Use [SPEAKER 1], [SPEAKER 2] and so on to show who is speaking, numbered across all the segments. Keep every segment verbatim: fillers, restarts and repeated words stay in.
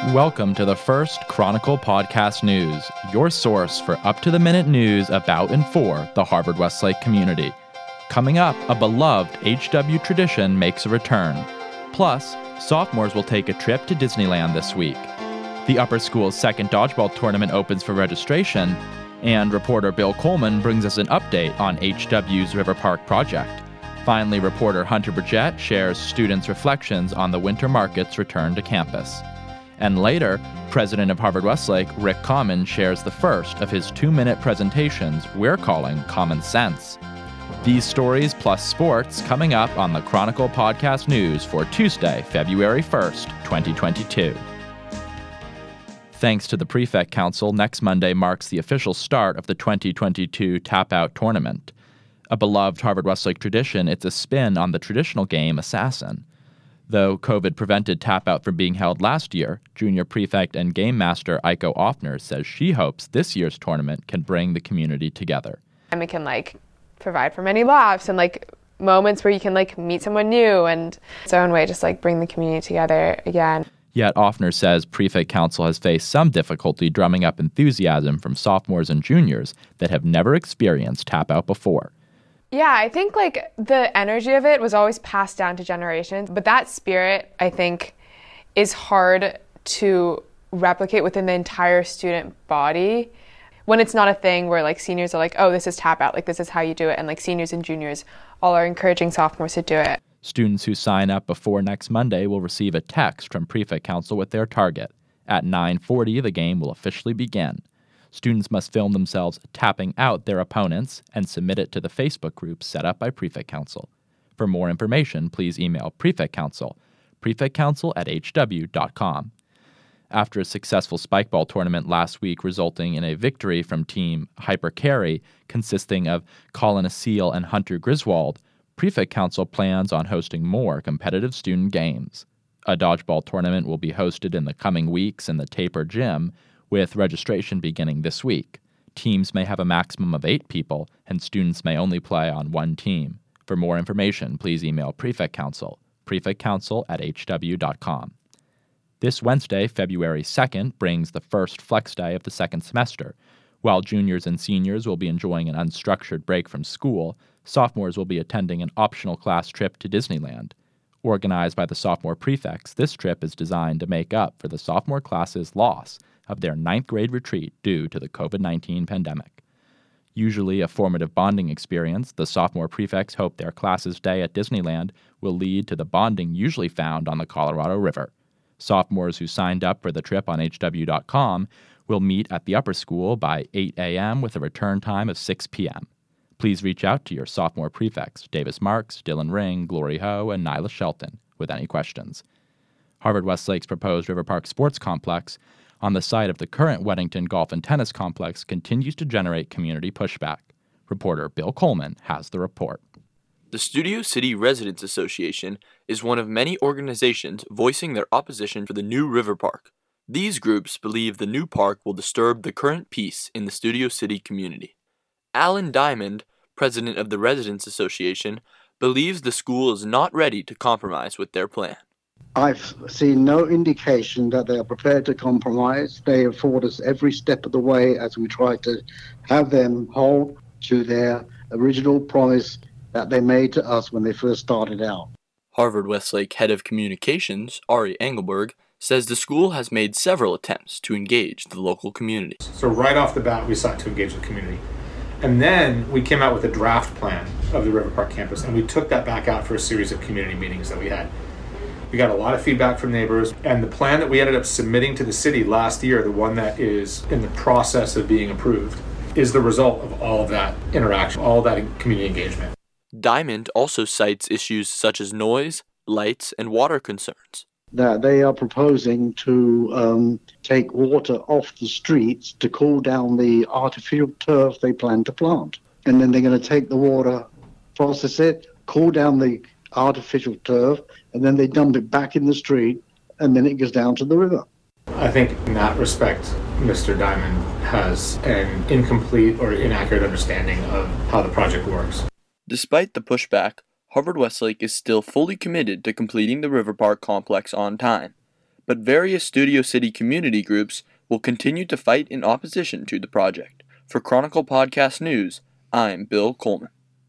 [SPEAKER 1] Welcome to the First Chronicle Podcast News, your source for up-to-the-minute news about and for the Harvard Westlake community. Coming up, a beloved H W tradition makes a return. Plus, sophomores will take a trip to Disneyland this week. The upper school's second dodgeball tournament opens for registration, and reporter Bill Coleman brings us an update on H W's River Park project. Finally, reporter Hunter Bridgette shares students' reflections on the winter market's return to campus. And later, president of Harvard Westlake, Rick Common, shares the first of his two-minute presentations we're calling Common Sense. These stories plus sports coming up on the Chronicle Podcast News for Tuesday, February first, twenty twenty-two. Thanks to the Prefect Council, next Monday marks the official start of the twenty twenty-two Tap-Out Tournament. A beloved Harvard Westlake tradition, it's a spin on the traditional game Assassin. Though COVID prevented Tap-Out from being held last year, Junior Prefect and Game Master Aiko Offner says she hopes this year's tournament can bring the community together.
[SPEAKER 2] And it can, like, provide for many laughs and, like, moments where you can, like, meet someone new and its own way just, like, bring the community together again.
[SPEAKER 1] Yet Offner says Prefect Council has faced some difficulty drumming up enthusiasm from sophomores and juniors that have never experienced Tap-Out before.
[SPEAKER 2] Yeah, I think, like, the energy of it was always passed down to generations, but that spirit, I think, is hard to replicate within the entire student body when it's not a thing where, like, seniors are like, oh, this is Tap-Out, like, this is how you do it, and, like, seniors and juniors all are encouraging sophomores to do it.
[SPEAKER 1] Students who sign up before next Monday will receive a text from Prefect Council with their target. At nine forty, the game will officially begin. Students must film themselves tapping out their opponents and submit it to the Facebook group set up by Prefect Council. For more information, please email Prefect Council, prefectcouncil at h w dot com. After a successful spikeball tournament last week resulting in a victory from Team Hyper Carry consisting of Colin Aseel and Hunter Griswold, Prefect Council plans on hosting more competitive student games. A dodgeball tournament will be hosted in the coming weeks in the Taper Gym, with registration beginning this week. Teams may have a maximum of eight people, and students may only play on one team. For more information, please email Prefect Council, prefectcouncil at h w dot com. This Wednesday, February second, brings the first flex day of the second semester. While juniors and seniors will be enjoying an unstructured break from school, sophomores will be attending an optional class trip to Disneyland. Organized by the sophomore prefects, this trip is designed to make up for the sophomore class's loss of their ninth grade retreat due to the covid nineteen pandemic. Usually a formative bonding experience, the sophomore prefects hope their class's day at Disneyland will lead to the bonding usually found on the Colorado River. Sophomores who signed up for the trip on h w dot com will meet at the upper school by eight a.m. with a return time of six p.m. Please reach out to your sophomore prefects, Davis Marks, Dylan Ring, Glory Ho, and Nyla Shelton, with any questions. Harvard Westlake's proposed River Park Sports Complex on the site of the current Weddington Golf and Tennis Complex continues to generate community pushback. Reporter Bill Coleman has the report.
[SPEAKER 3] The Studio City Residents Association is one of many organizations voicing their opposition for the new River Park. These groups believe the new park will disturb the current peace in the Studio City community. Alan Diamond, president of the Residents Association, believes the school is not ready to compromise with their plan.
[SPEAKER 4] I've seen no indication that they are prepared to compromise. They afford us every step of the way as we try to have them hold to their original promise that they made to us when they first started out.
[SPEAKER 3] Harvard Westlake head of communications, Ari Engelberg, says the school has made several attempts to engage the local community.
[SPEAKER 5] So right off the bat, we sought to engage the community. And then we came out with a draft plan of the River Park campus, and we took that back out for a series of community meetings that we had. We got a lot of feedback from neighbors, and the plan that we ended up submitting to the city last year, the one that is in the process of being approved, is the result of all of that interaction, all of that community engagement.
[SPEAKER 3] Diamond also cites issues such as noise, lights, and water concerns.
[SPEAKER 4] That they are proposing to um, take water off the streets to cool down the artificial turf they plan to plant. And then they're going to take the water, process it, cool down the artificial turf, and then they dump it back in the street, and then it goes down to the river.
[SPEAKER 5] I think in that respect, Mister Diamond has an incomplete or inaccurate understanding of how the project works.
[SPEAKER 3] Despite the pushback, Harvard Westlake is still fully committed to completing the River Park complex on time. but various Studio City community groups will continue to fight in opposition to the project. For Chronicle Podcast News, I'm Bill Coleman.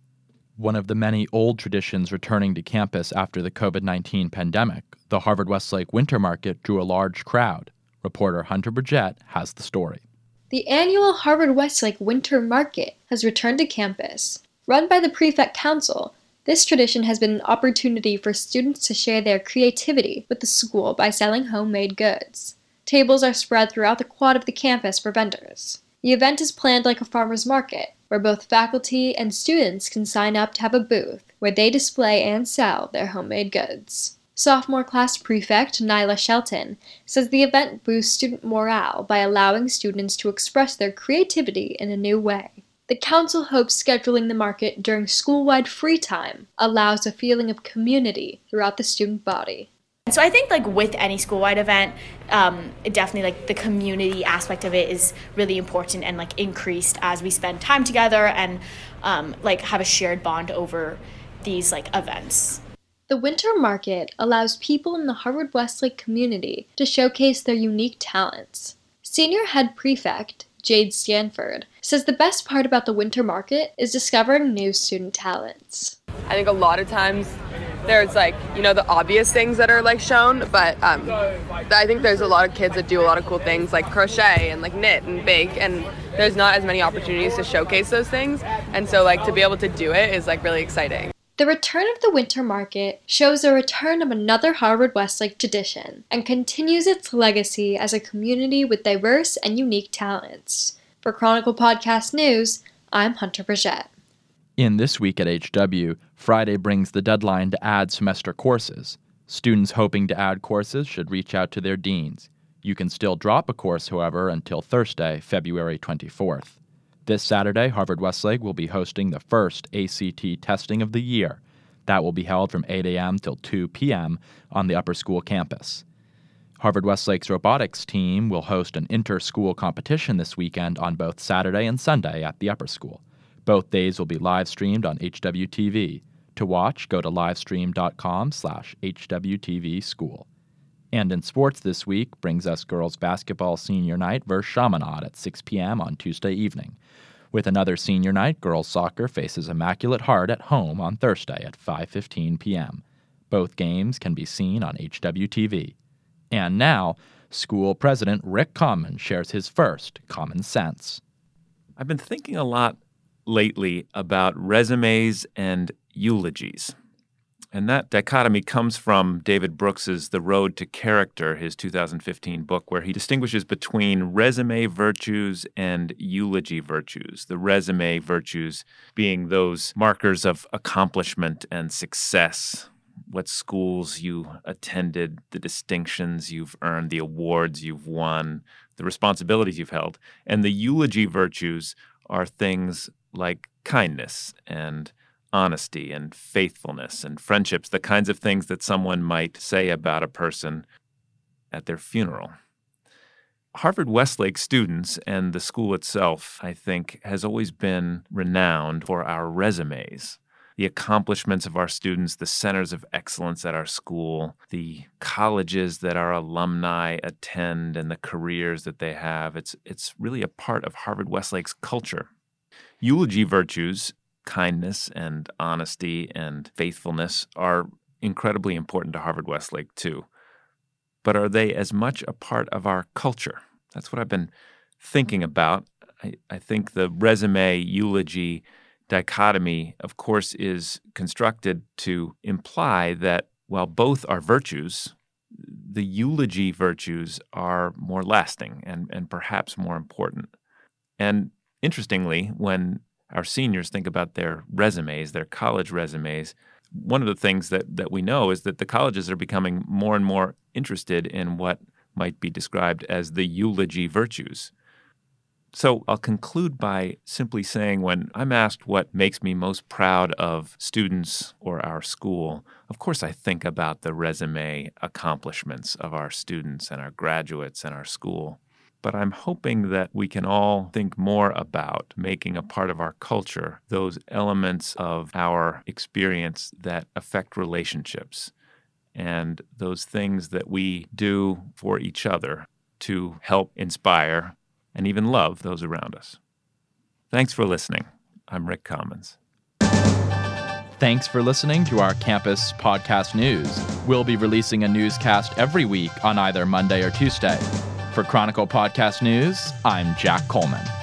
[SPEAKER 1] One of the many old traditions returning to campus after the covid nineteen pandemic, the Harvard-Westlake Winter Market drew a large crowd. Reporter Hunter Burgett has the story.
[SPEAKER 6] The annual Harvard-Westlake Winter Market has returned to campus. Run by the Prefect Council, this tradition has been an opportunity for students to share their creativity with the school by selling homemade goods. Tables are spread throughout the quad of the campus for vendors. The event is planned like a farmer's market, where both faculty and students can sign up to have a booth where they display and sell their homemade goods. Sophomore class prefect Nyla Shelton says the event boosts student morale by allowing students to express their creativity in a new way. The council hopes scheduling the market during school-wide free time allows a feeling of community throughout the student body.
[SPEAKER 7] So I think like with any school-wide event, um, it definitely like the community aspect of it is really important and like increased as we spend time together and um, like have a shared bond over these like events.
[SPEAKER 6] The Winter Market allows people in the Harvard-Westlake community to showcase their unique talents. Senior head prefect Jade Stanford says the best part about the Winter Market is discovering new student talents.
[SPEAKER 8] I think a lot of times there's like, you know, the obvious things that are like shown, but um, I think there's a lot of kids that do a lot of cool things like crochet and like knit and bake, and there's not as many opportunities to showcase those things. And so like to be able to do it is like really exciting.
[SPEAKER 6] The return of the Winter Market shows the return of another Harvard-Westlake tradition and continues its legacy as a community with diverse and unique talents. For Chronicle Podcast News, I'm Hunter Burgett.
[SPEAKER 1] In This Week at H W, Friday brings the deadline to add semester courses. Students hoping to add courses should reach out to their deans. You can still drop a course, however, until Thursday, February twenty-fourth. This Saturday, Harvard-Westlake will be hosting the first A C T testing of the year. That will be held from eight a.m. till two p.m. on the upper school campus. Harvard-Westlake's robotics team will host an inter-school competition this weekend on both Saturday and Sunday at the upper school. Both days will be live-streamed on H W T V. To watch, go to livestream.com slash HWTV school. And in sports this week brings us girls basketball senior night versus Chaminade at six p.m. on Tuesday evening. With another senior night, girls soccer faces Immaculate Heart at home on Thursday at five fifteen p.m. Both games can be seen on H W T V. And now, school president Rick Common shares his first common sense.
[SPEAKER 9] I've been thinking a lot lately about resumes and eulogies. And that dichotomy comes from David Brooks's The Road to Character, his two thousand fifteen book, where he distinguishes between resume virtues and eulogy virtues. The resume virtues being those markers of accomplishment and success, what schools you attended, the distinctions you've earned, the awards you've won, the responsibilities you've held. And the eulogy virtues are things like kindness and honesty and faithfulness and friendships, the kinds of things that someone might say about a person at their funeral. Harvard-Westlake students and the school itself, I think, has always been renowned for our resumes. The accomplishments of our students, the centers of excellence at our school, the colleges that our alumni attend and the careers that they have. It's, it's really a part of Harvard-Westlake's culture. Eulogy virtues, kindness and honesty and faithfulness, are incredibly important to Harvard-Westlake too. But are they as much a part of our culture? That's what I've been thinking about. I, I think the resume-eulogy dichotomy, of course, is constructed to imply that while both are virtues, the eulogy virtues are more lasting and, and perhaps more important. And interestingly, when our seniors think about their resumes, their college resumes, one of the things that, that we know is that the colleges are becoming more and more interested in what might be described as the eulogy virtues. So I'll conclude by simply saying when I'm asked what makes me most proud of students or our school, of course I think about the resume accomplishments of our students and our graduates and our school. But I'm hoping that we can all think more about making a part of our culture those elements of our experience that affect relationships and those things that we do for each other to help inspire and even love those around us. Thanks for listening. I'm Rick Commons.
[SPEAKER 1] Thanks for listening to our campus podcast news. We'll be releasing a newscast every week on either Monday or Tuesday. For Chronicle Podcast News, I'm Jack Coleman.